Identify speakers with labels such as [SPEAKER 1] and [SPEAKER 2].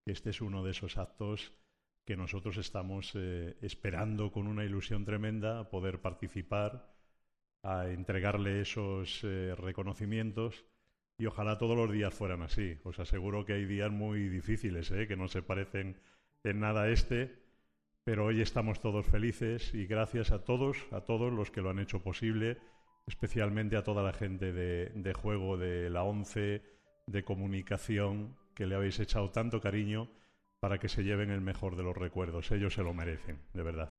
[SPEAKER 1] que este es uno de esos actos que nosotros estamos esperando con una ilusión tremenda a poder participar, a entregarle esos reconocimientos y ojalá todos los días fueran así. Os aseguro que hay días muy difíciles, que no se parecen en nada a este, pero hoy estamos todos felices y gracias a todos los que lo han hecho posible, especialmente a toda la gente de juego de la ONCE, de comunicación, que le habéis echado tanto cariño para que se lleven el mejor de los recuerdos. Ellos se lo merecen, de verdad.